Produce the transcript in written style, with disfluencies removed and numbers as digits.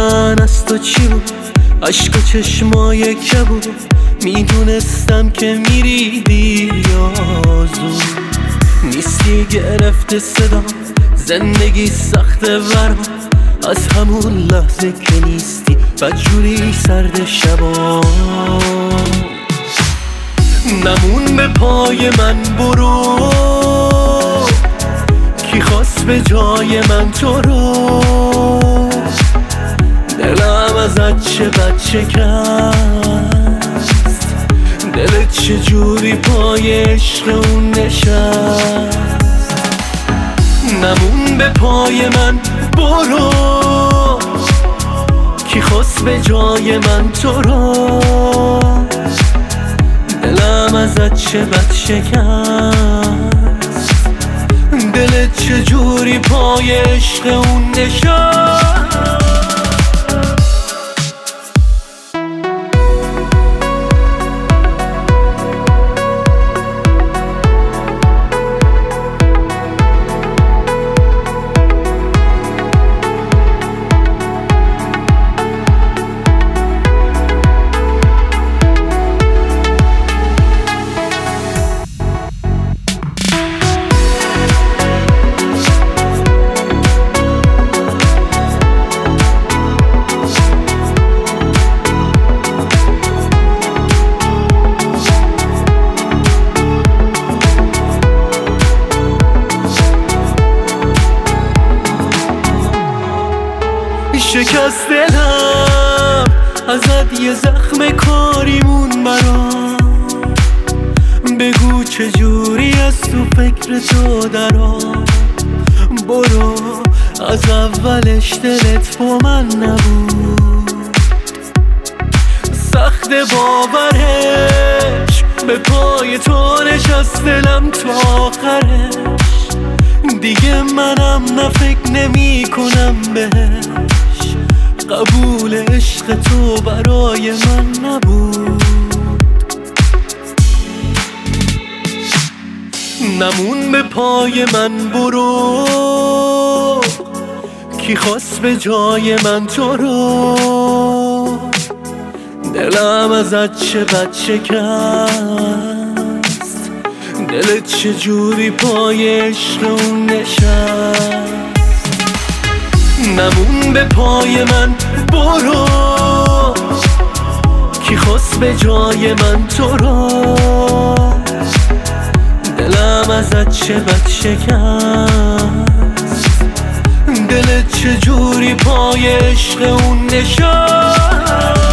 من از تو چی بود؟ عشق و چشمای کبود، میدونستم که میری دیر یا زود. نیستی گرفته صدا، زندگی سخته برام، از همون لحظه که نیستی بدجوری سرد شبا. نمون به پای من برو، کی خواست به جای من تو رو؟ دلم ازت چه بد شکست، دلت چه جوری پای عشق اون نشست. نمون به پای من برو، کی خواست به جای من تو رو؟ دلم ازت چه بد شکست، دلت چه جوری پای عشق اون نشست. شکست دلم ازت یه زخم کاریمون برام، بگو چجوری از تو فکر تو درام. برو از اولش دلت با من نبود، سخت باورش به پای تو نشست دلم تا آخرش. دیگه منم نه فکر نمی کنم بهش، قبول عشق تو برای من نبود. نمون به پای من برو، کی خواست به جای من تو رو؟ دلم ازت چه بد شکست، دلت چه جوری پای عشق اون نشست. نمون به پای من برو، کی خواست به جای من تو رو؟ دلم ازت چه بد شکست، دلت چه جوری پای عشق اون نشست.